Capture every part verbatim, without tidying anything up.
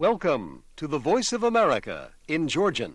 Welcome to the Voice of America in Georgian.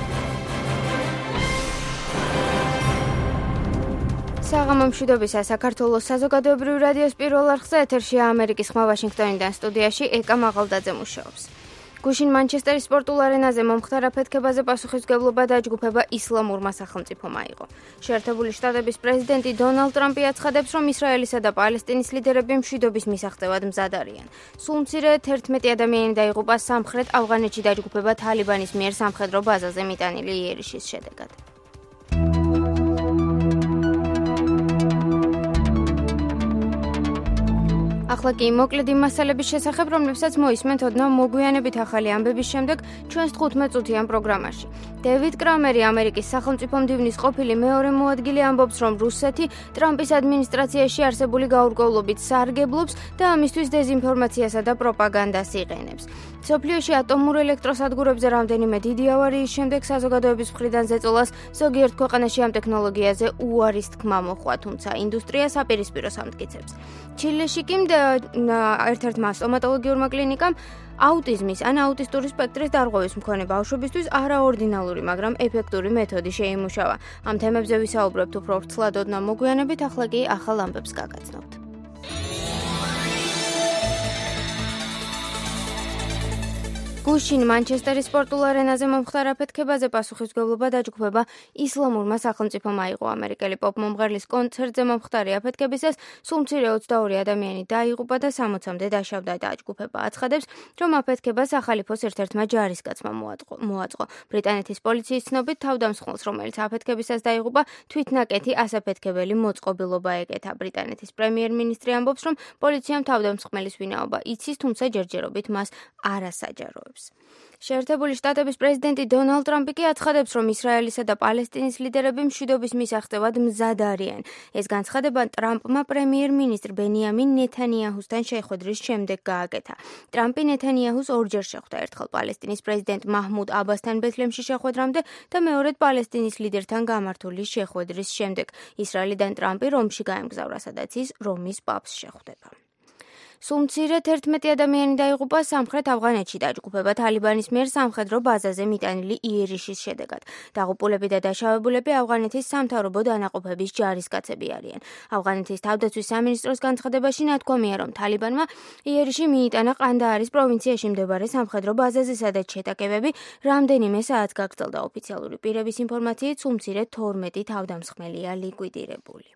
საღამომშვიდობისა საქართველოს საზოგადოებრივი რადიოს პირველ არხზე ეთერშია ამერიკის ხმა ვაშინგტონიდან სტუდიაში ეკა მაღალდაძე მუშაობს. გუშინ მანჩესტერის სპორტულ არენაზე მომხდარ აფეთქებაზე პასუხისმგებლობა დაჯგუფება ისლამურმა სახელმწიფომ აიღო. შეერთებული შტატების პრეზიდენტი დონალდ ტრამპი აცხადებს, რომ ისრაელისა და პალესტინის ლიდერები მშვიდობის მისაღწევად მზად არიან. სულ მცირე თერთმეტი ადამიანი დაიღუპა სამხრეთ ავღანეთში დაჯგუფება თალიბანის მიერ სამხედრო ბაზაზე მიტანილი იერიშის შედეგად. ახლა კი მოკლედ იმ მასალების შესახებ, რომლებსაც მოისმენთ ოდნავ მოგვიანებით ახალი ამბების შემდეგ ჩვენს თხუთმეტ წუთიან პროგრამაში. დევიდ კრამერი, ამერიკის სახელმწიფო მდივნის ყოფილი მეორე მოადგილე, ამბობს, რომ რუსეთი ტრამპის ადმინისტრაციაში არსებული გაურკვევლობით სარგებლობს და ამისთვის დეზინფორმაციასა და პროპაგანდას იყენებს. მსოფლიოში ატომურ ელექტროსადგურებზე რამდენიმე დიდი ავარიის შემდეგ საზოგადოების მხრიდან ზეწოლას ზოგიერთ ქვეყანაში ამ ტექნოლოგიაზე უარის თქმა მოხვა, თუმცა ინდუსტრია საპირისპიროს ამტკიცებს. ჩილეში კი ერთ-ერთმა სტომატოლოგიურმა კლინიკამ აუტიზმის ან აუტისტური სპექტრის დარღვევის მქონე ბავშვებისთვის არაორდინალური, მაგრამ ეფექტური მეთოდი შეიმუშავა. ამ თემებზე ვისაუბრებთ უფრო ვრცლად ოდნავ მოგვიანებით, ახლა კი ახალ ამბებს გაგაცნობთ. გუშინ მანჩესტერის სპორტულ არენაზე მომხდარ აფეთქებაზე პასუხისმგებლობა დაჯგუფება ისლამურმა სახელმწიფომ აიღო. ამერიკელი პოპ მომღერლის კონცერტზე მომხდარი აფეთქებისას სულ მცირე ოცდაორი ადამიანი დაიღუპა და სამოცამდე დაშავდა. დაჯგუფება აცხადებს, რომ აფეთქებას სახალიფოს ერთ-ერთმა ჯარისკაცმა მოაწყო. ბრიტანეთის პოლიციის ცნობით თავდამსხმელს, რომელიც აფეთქებისას დაიღუპა, თვითნაკეთი ასაფეთქებელი მოწყობილობა ეკეთა. ბრიტანეთის პრემიერ-მინისტრი ამბობს, რომ პოლიციამ თავდამსხმელის ვინაობა იცის, თუმცა ჯერჯერობით მას არ ასაჯაროებს. შეერთებული შტატების პრეზიდენტი დონალდ ტრამპი კი აცხადებს, რომ ისრაელისა და პალესტინის ლიდერები მშვიდობის მისაღწევად მზად არიან. ეს განცხადება ტრამპმა პრემიერ-მინისტრ ბენიამინ ნეთანიაჰუსთან შეხვედრის შემდეგ გააკეთა. ტრამპი ნეთანიაჰუს ორჯერ შეხვდა, ერთხელ პალესტინის პრეზიდენტ მაჰმუდ აბასთან ბეთლემში შეხვედრამდე და მეორედ პალესტინის ლიდერთან გამართული შეხვედრის შემდეგ. ისრაელიდან ტრამპი რომში გაემგზავრა, სადაც ის რომის პაპს შეხვდება. სულ მცირე თერთმეტი ადამიანი დაიღუპა სამხრეთ ავღანეთში დაჯგუფება თალიბანის მიერ სამხედრო ბაზაზე მიტანილი იერიშის შედეგად. დაღუპულები და დაშავებულები ავღანეთის სამთავრობო დანაყოფების ჯარისკაცები არიან. ავღანეთის თავდაცვის სამინისტროს განცხადებაში ნათქვამია, რომ თალიბანმა იერიში მიიტანა ყანდაარის პროვინციაში მდებარე სამხედრო ბაზაზე, სადაც შეტაკებები რამდენიმე საათს გაგრძელდა. ოფიციალური პირების ინფორმაციით სულ მცირე თორმეტი თავდამსხმელია ლიკვიდირებული.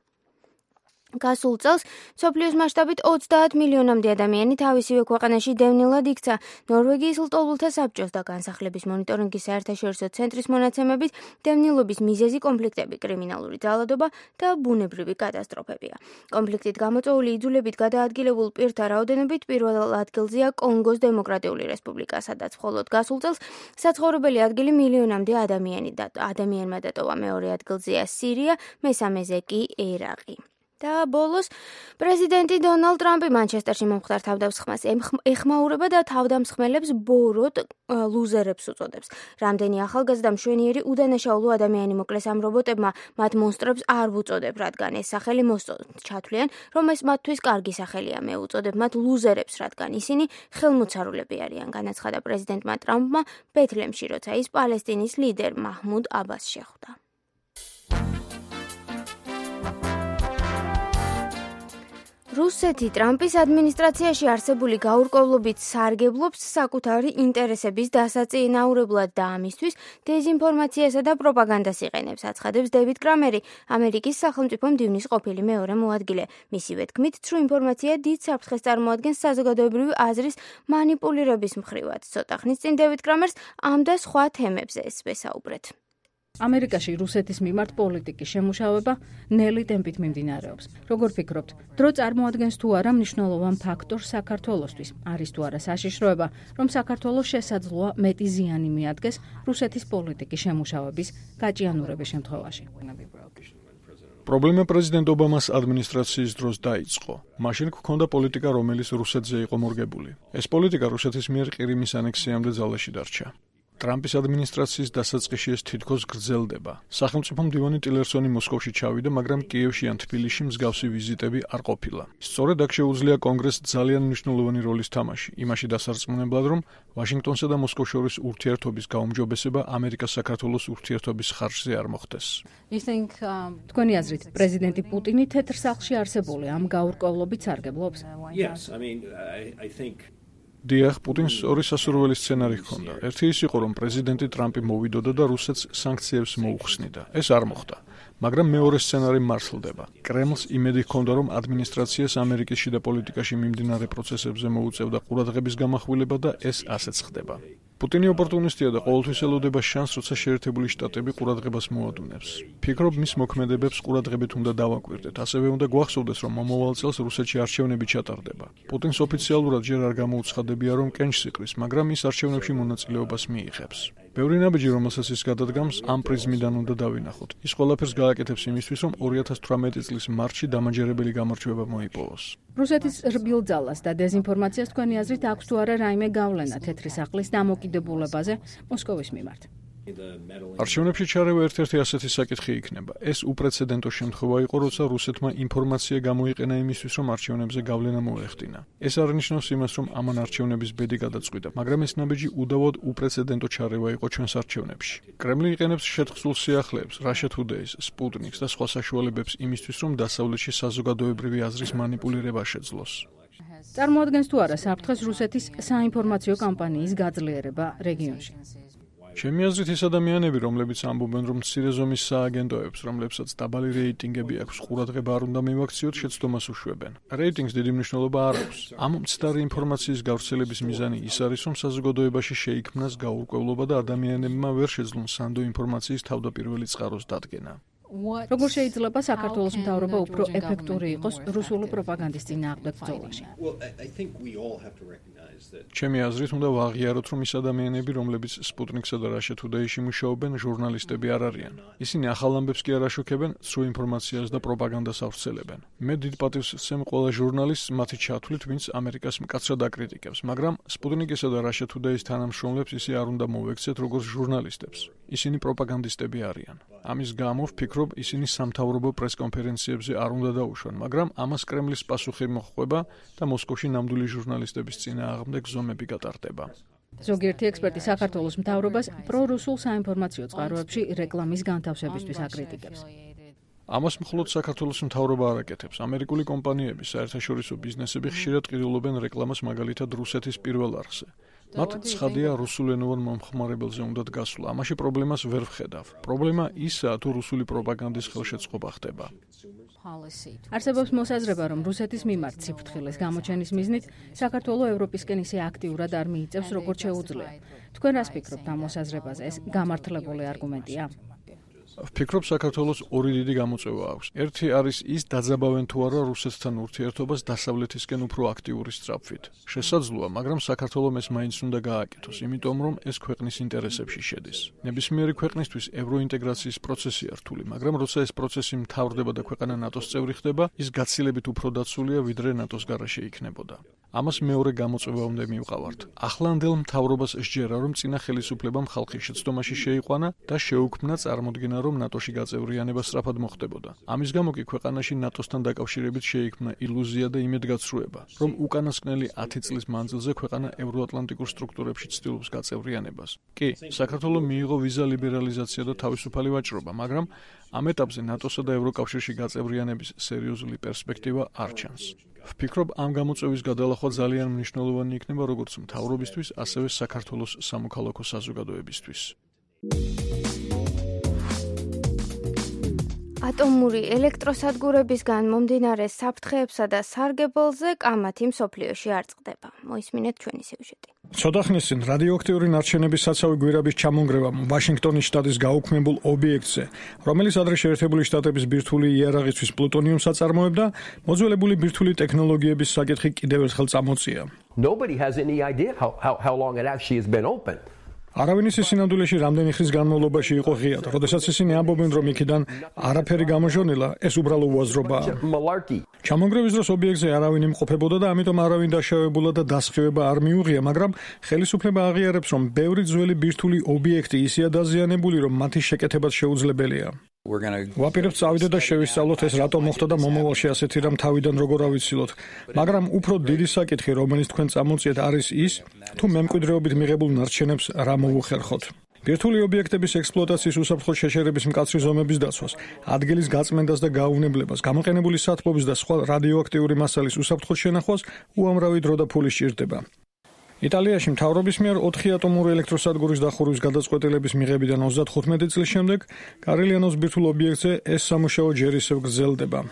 გასულ წელს მსოფლიოს მასშტაბით ოცდაათ მილიონამდე ადამიანი თავისივე ქვეყანაში დევნილად იქცა. ნორვეგიის ლტოლვილთა საბჭოს და განსახლების მონიტორინგის საერთაშორისო ცენტრის მონაცემებით დევნილობის მიზეზი კონფლიქტები, კრიმინალური ძალადობა და ბუნებრივი კატასტროფებია. კონფლიქტით გამოწვეული იძულებით გადაადგილებულ პირთა რაოდენობით პირველ ადგილზეა კონგოს დემოკრატიული რესპუბლიკა, სადაც მხოლოდ გასულ წელს საცხოვრებელი ადგილი მილიონამდე ადამიანი და ადამიანმა დატოვა. მეორე ადგილზეა სირია, მესამეზე კი ერაყი. და ბოლოს პრეზიდენტი დონალდ ტრამპი მანჩესტერში მომხდარ თავდამსხმას ეხმაურება და თავდამსხმელებს ბოროტ ლუზერებს უწოდებს. რამდენი ახალგაზრდა მშვენიერი უდანაშაულო ადამიანი მოკლეს ამ რობოტებმა, მათ მონსტრებს არ ვუწოდებ, რადგან ეს სახელი მოსწონთ. ჩათვლიან, რომ ეს მათთვის კარგი სახელია. მე უწოდებ მათ ლუზერებს, რადგან ისინი ხელმოцаრულები არიან, განაცხადა პრეზიდენტმა ტრამპმა ბეთლემში, როცა ის პალესტინის ლიდერ მაჰმუდ აბას შეხვდა. რუსეთი ტრამპის ადმინისტრაციაში არსებული გაურკვევლობით სარგებლობს საკუთარი ინტერესების დასაწინაურებლად და ამისთვის დეზინფორმაციასა და პროპაგანდას იყენებს, აცხადებს დევიდ კრამერი, ამერიკის სახელმწიფო მდივნის ყოფილი მეორე მოადგილე. მისივე თქმით, ცრუ ინფორმაცია დიდ საფრთხეს წარმოადგენს საზოგადოებრივი აზრის მანიპულირების მხრივად. ცოტა ხნის წინ დევიდ კრამერს ამ და სხვა თემებზე ვესაუბრეთ. ამერიკაში რუსეთის მიმართ პოლიტიკის შემუშავება ნელი ტემპით მიმდინარეობს. როგორ ფიქრობთ, დრო წარმოადგენს თუ არა მნიშვნელოვან ფაქტორს საქართველოსთვის? არის თუ არა საშიშროება, რომ საქართველოს შესაძლოა მეტი ზიანი მიადგეს რუსეთის პოლიტიკის შემუშავების გაჭიანურების შემთხვევაში? პრობლემა პრეზიდენტ ობამას ადმინისტრაციის დროს დაიწყო. მაშინ გქონდა პოლიტიკა, რომელიც რუსეთზე იყო მორგებული. ეს პოლიტიკა რუსეთის მიერ ყირიმის ანექსიამდე ძალაში დარჩა. ტრამპის ადმინისტრაციის დასაწყისში ეს თითქოს გრძელდება. სახელმწიფო მდივანი ტილერსონი მოსკოვში ჩავიდა, მაგრამ კიევში ან თბილისში მსგავსი ვიზიტები არ ყოფილა. სწორედ აქ შეუძლია კონგრესს ძალიან მნიშვნელოვანი როლის თამაში, იმაში დასარწმუნებლად, რომ ვაშინგტონსა და მოსკოვს შორის ურთიერთობის გაუმჯობესება ამერიკა-საქართველოს ურთიერთობის ხარჯზე არ მოხდეს. თქვენი აზრით, პრეზიდენტი პუტინი თეთრ სახლში არსებული ამ გაურკვევლობით სარგებლობს? Yes, I mean, I, I think დიახ, პუტინს ორი სასურველი სცენარი ჰქონდა. ერთი ის იყო, რომ პრეზიდენტი ტრამპი მოვიდოდა და რუსეთს სანქციებს მოუხსნიდა. ეს არ მოხდა. მაგრამ მეორე სცენარი მარცვლდება. კრემლს იმედი ჰქონდა, რომ ადმინისტრაციას ამერიკის შიდა პოლიტიკაში მიმდინარე პროცესებზე მოუწევდა ყურადღების გამახვილება და ეს ასეც ხდება. პუტინი ოპორტუნისტია და ყოველთვის ელოდება შანსს, როცა შეერთებული შტატები ყურადღებას მოადუნებს. ფიქრობ, მის მოქმედებებს ყურადღებით უნდა დავაკვირდეთ. ასევე უნდა გვახსოვდეს, რომ მომავალ წელს რუსეთში არჩევნები ჩატარდება. პუტინს ოფიციალურად ჯერ არ გამოუცხადებია, რომ კენჭს იყრის, მაგრამ ის არჩევნებში მონაწილეობას მიიღებს. ბევრი ნაბიჯი, რომელსაც ის გადადგამს, ამ პრიზმიდან უნდა დავინახოთ. ის ყველაფერს გააკეთებს იმისთვის, რომ ორი ათას თვრამეტი წლის მარტში დამაჯერებელი გამარჯვება მოიპოვოს. რუსეთის რბილ ძალას და დეზინფორმაციას თქვენი აზრით აქვს თუ არა რაიმე გავლენა თეთრი სახლის დამოკიდებულებაზე მოსკოვის მიმართ? არჩევნებში ჩარევა ერთ-ერთი ასეთი საკითხი იქნება. ეს უპრეცედენტო შემთხვევა იყო, როცა რუსეთმა ინფორმაცია გამოიყენა იმისთვის, რომ არჩევნებზე გავლენა მოეხდინა. ეს არ ნიშნავს იმას, რომ ამან არჩევნების ბედი გადაწყვიტა, მაგრამ ეს ნაბიჯი უდავოდ უპრეცედენტო ჩარევა იყო ჩვენს არჩევნებში. კრემლი იყენებს შეთხზულ სიახლეებს, Russia Today-ს, Sputnik-ს და სხვა საშუალებებს იმისთვის, რომ დასავლეთში საზოგადოებრივი აზრის манипуლირება შეძლოს. წარმოადგენს თუ არა საფრთხეს რუსეთის საინფორმაციო კამპანიის გაძლიერება რეგიონში? ჩემი აზრით, ის ადამიანები, რომლებიც ამბობენ, რომ მცირე ზომის სააგენტოებს, რომლებსაც დაბალი რეიტინგები აქვს, ყურადღება არ უნდა მივაქციოთ, შეცდომას უშვებენ. რეიტინგს დიდი მნიშვნელობა არ აქვს. ამ მცდარი ინფორმაციის გავრცელების მიზანი ის არის, რომ საზოგადოებაში შეიქმნას გაურკვევლობა და ადამიანებმა ვერ შეძლონ სანდო ინფორმაციის თავდაპირველი წყაროს დადგენა. როგორ შეიძლება საქართველოს მთავრობა უფრო ეფექტური იყოს რუსული პროპაგანდის წინააღმდეგ ბრძოლაში? ჩემი აზრით, უნდა ვაღიაროთ, რომ ის ადამიანები, რომლებიც Sputnik-სა და Russia Today-ში მუშაობენ, ჟურნალისტები არ არიან. ისინი ახალ ამბებს კი არ აშუქებენ, სრულ ინფორმაციას და პროპაგანდას ავრცელებენ. მე დიდ პატივს ვსცემ ყველა ჟურნალისტს მათი ჩათვლით, ვინც ამერიკას მკაცრად აკრიტიკებს, მაგრამ Sputnik-ისა და Russia Today-ის თანამშრომლებს ისე არ უნდა მოვექცეთ, როგორც ჟურნალისტებს. ისინი პროპაგანდისტები არიან. ამის გამო ვფიქრობ, ისინი სამთავრობო პრესკონფერენციებზე არ უნდა დაუშვან, მაგრამ ამას კრემლის პასუხი მოჰყვება და მოსკოვში ნამდვილი ჟურნალისტების წინააღმდეგ ზომები გატარდება. ზოგიერთი ექსპერტი საქართველოს მთავრობას პრორუსულ საინფორმაციო წყაროებში რეკლამის განთავსებისთვის აკრიტიკებს. ამას მხოლოდ საქართველოს მთავრობა არ აკეთებს. ამერიკული კომპანიები, საერთაშორისო ბიზნესები ხშირად ყიდულობენ რეკლამას მაგალითად რუსეთის პირველ არხზე. მათ ცხადია რუსულენოვან მომხმარებელზე უნდათ გასვლა. ამაში პრობლემას ვერ ვხედავ. პრობლემა ისაა, თუ რუსული პროპაგანდის ხელშეწყობა ხდება. არსებობს მოსაზრება, რომ რუსეთის მიმართ სიფრთხილის გამოჩენის მიზნით საქართველოს ევროპისკენ ისე აქტიურად არ მიიწევს, როგორც შეუძლია. თქვენ რას ფიქრობთ ამ მოსაზრებაზე? ეს გამართლებული არგუმენტია? ვფიქრობ, საქართველოს ორი დიდი გამოწვევა აქვს. ერთი არის ის, დაძაბავენ თუ არა რუსეთთან ურთიერთობას დასავლეთისკენ უფრო აქტიური სწრაფვით. შესაძლოა, მაგრამ საქართველოს ეს მაინც უნდა გააკეთოს, იმიტომ რომ ეს ქვეყნის ინტერესებში შედის. ნებისმიერი ქვეყნისთვის ევროინტეგრაციის პროცესია რთული, მაგრამ როცა ეს პროცესი მთავრდება და ქვეყანა ნატოს წევრი ხდება, ის გაცილებით უფრო დაცულია, ვიდრე ნატოს გარეშე იქნებოდა. ამას მეორე გამოწვევა უნდა მივყავართ. ახლანდელ მთავრობას სჯერა, რომ წინა ხელისუფლებამ ხალხი შეცდომაში შეიყვანა და შეუქმნა წარმოდგენა, რომ ნატოში გაწევრიანება სწრაფად მოხდებოდა. ამის გამო კი ქვეყანაში ნატოსთან დაკავშირებით შეიქმნა ილუზია და იმედგაცრუება, რომ უკანასკნელი ათი წლის მანძილზე ქვეყანა ევროატლანტიკურ სტრუქტურებში ცდილობს გაწევრიანებას. კი, საქართველოს მიიღო ვიზა ლიბერალიზაცია და თავისუფალი ვაჭრობა, მაგრამ ამ ეტაპზე ნატოსა და ევროკავშირში გაწევრიანების სერიოზული პერსპექტივა არ ჩანს. ვფიქრობ, ამ გამოწვევის გადალახვა ძალიან მნიშვნელოვანი იქნება როგორც მთავრობისთვის, ასევე საქართველოს სამოქალაქო საზოგადოებისთვის. ატომური ელექტროსადგურებისგან მომდინარე საფრთხეებსა და სარგებელზე კამათი მსოფლიოში არ წყდება. მოისმინეთ ჩვენი სიუჟეტი. ცოტა ხნის წინ რადიოაქტიური ნარჩენების საცავი გვირაბის ჩამონგრევამ ვაშინგტონის შტატის გაუქმებულ ობიექტზე, რომელიც ადრე შეერთებული შტატების ბირთვული იარაღისთვის პლუტონიუმს აწარმოებდა, მოძველებული ბირთვული ტექნოლოგიების საკითხი კიდევ ერთხელ წამოწია. Nobody has any idea how, how, how long it actually has been open. არავინ ისე სინამდვილეში რამდენი ხნის განმავლობაში იყო ღიად, როდესაც ისინი ამბობენ, რომ იქიდან არაფერი გამოჟონილა, ეს უბრალო უაზრობაა. ჩამონგრევის დროს ობიექტზე არავინ იმყოფებოდა და ამიტომ არავინ დაშავებულა და დასხივება არ მიუღია, მაგრამ ხელისუფლება აღიარებს, რომ ბევრი ძველი ბირთვული ობიექტი ისეა დაზიანებული, რომ მათი შეკეთებაც შეუძლებელია. ვაპირებთ წავიდეთ და შევისწავლოთ ეს რატომ მოხდა და მომავალში ასეთი რამ თავიდან როგორ ავიცილოთ. მაგრამ უფრო დიდი საკითხი, რომელიც თქვენ წამოწიეთ, არის ის, თუ მემკვიდრეობით მიღებულ ნარჩენებს რა მოუხერხოთ. ბირთვული ობიექტების ექსპლუატაციის უსაფრთხო შეშერების მკაცრი ზომების დაცვას, ადგილის გაწმენდას და გაუვნებლებას, გამოყენებული სათბობის და სხვა რადიოაქტიური მასალის უსაფრთხო შენახვას უამრავი დრო და ფული სჭირდება. იტალიაში მთავრობის მიერ ოთხი ატომური ელექტროსადგურის დახურვის გადაწყვეტილების მიღებიდან ოცდათხუთმეტი წლის შემდეგ კარელიანოს ბირთვულ ობიექტზე ეს სამუშაო ჯერ ისევ გრძელდება.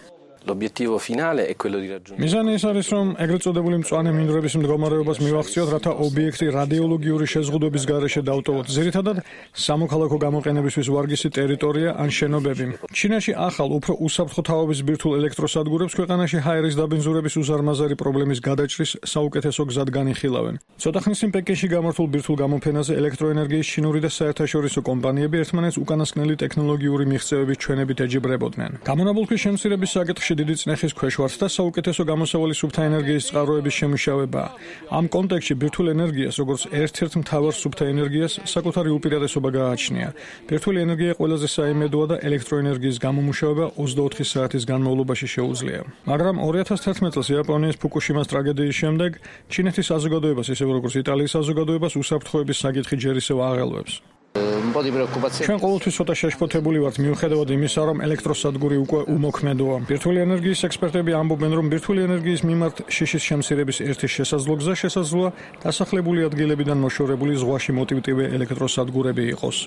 მიზანი ის არის, რომ ეგრეთ წოდებული მწვანე მინდვრების მდგომარეობას მივახციოთ, რათა ობიექტი რადიოლოგიური შეზღუდვების გარეშე დავტოვოთ. ძირითადად სამოქალაქო გამოყენებისთვის ვარგისი ტერიტორია ან შენობები. ჩინაში ახალ, უფრო უსაფრთხო თაობის ბირთვულ ელექტროსადგურებს ქვეყანაში ჰაერის დაბინძურების უზარმაზარი პრობლემის გადაჭრის საუკეთესო გზად განიხილავენ. ცოტა ხნის წინ პეკინში გამართულ ბირთვულ გამოფენაზე ელექტროენერგიის ჩინური და საერთაშორისო კომპანიები ერთმანეთს უკანასკნელი ტექნოლოგიური მიღწევების ჩვენებით ეჯიბრებოდნენ. გამონაბოლქვის შემცირების საკითხში დიდი წნეხის ქვეშ ვართ და საუკეთესო გამოსავალი სუფთა ენერგიის წყაროების შემუშავებაა. ამ კონტექსტში ბირთვულ ენერგიას, როგორც ერთ-ერთ მთავარ სუფთა ენერგიას, საკუთარი უპირატესობა გააჩნია. ბირთვული ენერგია ყველაზე საიმედოა და ელექტროენერგიის გამომუშავება ოცდაოთხი საათის განმავლობაში შეუძლია. მაგრამ ორი ათას თერთმეტ წელს იაპონიის ფუკუშიმას ტრაგედიის შემდეგ ჩინეთის საზოგადოებას, ისევე როგორც იტალიის საზოგადოებას უსაფრთხოების საკითხი ჯერ ისევ აღელვებს. ჩვენ ყოველთვის ცოტა შეშფოთებული ვართ მიუხედავად იმისა, რომ ელექტროსადგური უკვე უმოქმედოა. ბირთვული ენერგიის ექსპერტები ამბობენ, რომ ბირთვული ენერგიის მიმართ შიშის შემცირების ერთი შესაძლო გზა შესაძლოა დასახლებული ადგილებიდან მოშორებული ზღვაში მოტივტივე ელექტროსადგურები იყოს.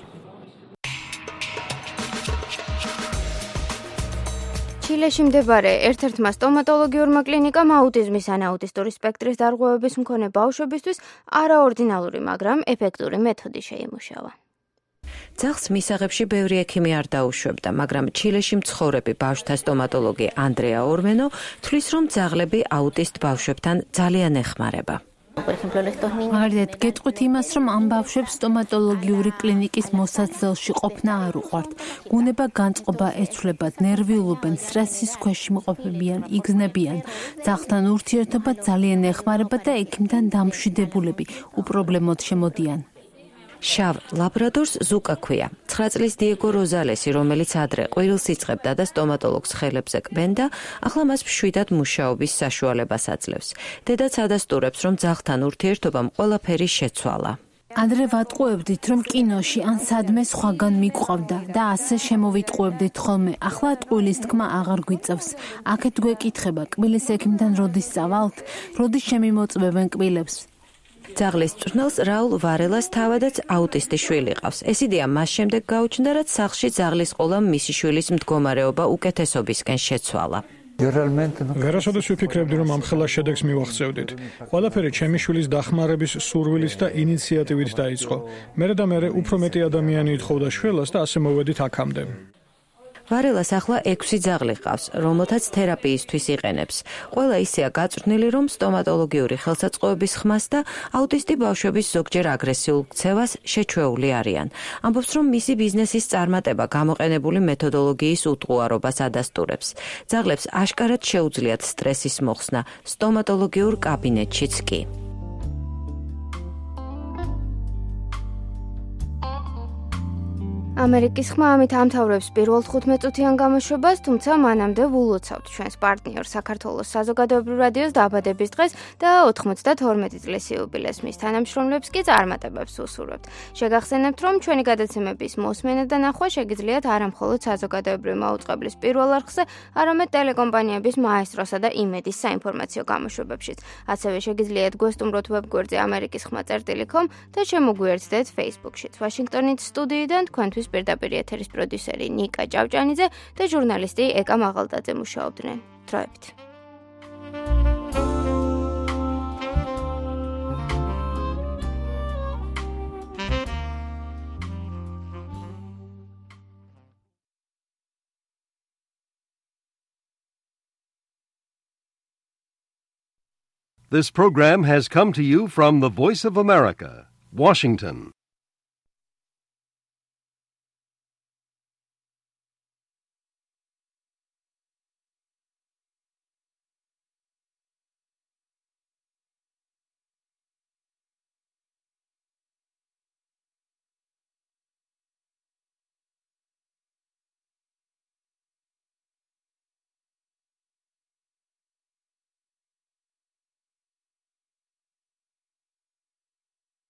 ჩილეში მდებარე ერთ-ერთმა სტომატოლოგიურმა კლინიკამ აუტიზმის ან აუტისტური სპექტრის დარღვევების მქონე ბავშვებისთვის არაორდინალური, მაგრამ ეფექტური მეთოდი შეიმუშავა. ძაღლს მისაღებში ბევრი ექიმი არ დაუშვებდა, მაგრამ ჩილეში მცხოვრები ბავშვთა სტომატოლოგი ანდრეა ორმენო თვლის, რომ ძაღლები აუტისტ ბავშვებთან ძალიან ეხმარება. მაგალითად, გეტყვით იმას, რომ ამ ბავშვებს სტომატოლოგიური კლინიკის მოსაცდელში ყოფნა არ უყვართ. გუნება განწყობა ეცვლებათ, ნერვიულობენ, სტრესის ქვეშ იმყოფებიან, იგზნებიან. ძაღლთან ურთიერთობა ძალიან ეხმარება და ექიმთან დამშვიდებულები უპრობლემოდ შემოდიან. შავ ლაბრადორს ზუკა ქვია. ცხრა წლის დიეგო როზალესი, რომელიც ადრე ყვირილს იწყებდა და სტომატოლოგს ხელებზე კბენდა, ახლა მას მშვიდად მუშაობის საშუალებას აძლევს. დედაც ადასტურებს, რომ ძაღლთან ურთიერთობამ ყველაფერი შეცვალა. ადრე ვატყუებდით, რომ კინოში ან სადმე სხვაგან მიგვყავდა და ასე შემოვიტყუებდით ხოლმე. ახლა ტყუილის თქმა აღარ გვიწევს. აქეთ გვეკითხება, კბილის ექიმთან როდის წავალთ, როდის შემიმოწმებენ კბილებს. ძაღლის მწვრთნელს რაულ ვარელას თავადაც აუტისტი შვილი ყავს. ეს იდეა მას შემდეგ გაუჩნდა, რაც სახლში ძაღლის ყოლამ მისი შვილის მდგომარეობა უკეთესობისკენ შეცვალა. ვერასოდეს ვიფიქრებდი, რომ ამხელა შედეგს მივახცევდით. ყველაფერი ჩემი შვილის დახმარების სურვილით და ინიციატივით დაიწყო. მერე და მერე უფრო მეტი ადამიანი ითხოვდა შველას და ასე მოვედით აქამდე. ვარელას ახლა ექვსი ძაღლი ყავს, რომელთაც თერაპიისთვის იყენებს. ყველა ისეა გაწვრთნილი, რომ სტომატოლოგიური ხელსაწყოების ხმას და აუტისტი ბავშვების ზოგჯერ აგრესიულ ქცევას შეჩვეული არიან. ამბობს, რომ მისი ბიზნესის წარმატება გამოყენებული მეთოდოლოგიის უტყუარობას ადასტურებს. ძაღლებს აშკარად შეუძლიათ სტრესის მოხსნა, სტომატოლოგიურ კაბინეტშიც კი. ამერიკის ხმა ამით ამთავრებს პირველ თხუთმეტწუთიან გამოშვებას, თუმცა მანამდე ვილოცავთ ჩვენს პარტნიორ საქართველოს საზოგადოებრივ რადიოს დაბადების დღეს და ოთხმოცდათორმეტი წლის იუბილეს. მის თანამშრომლებს კი წარმატებებს უსურვებთ. შეგახსენებთ, რომ ჩვენი გადაცემების მოსმენა და ნახვა შეგიძლიათ არა მხოლოდ საზოგადოებრივი მაუწყებლის პირველ არხზე, არამედ ტელეკომპანიების მაესტროსა და იმედის საინფორმაციო გამოშვებებშიც. ასევე შეგიძლიათ გვესტუმროთ ვებგვერდზე ამერიკის ხმა წერტილი კომ და შემოგვიერთდეთ Facebook-შიც. ვაშინგტონის სტუდიიდან თქვენთვის პირდაპირ ეთერის პროდიუსერი ნიკა ჭავჭანიძე და ჟურნალისტი ეკა მაღალდაძე მუშაობდნენ. დროებით. This program has come to you from the Voice of America, Washington.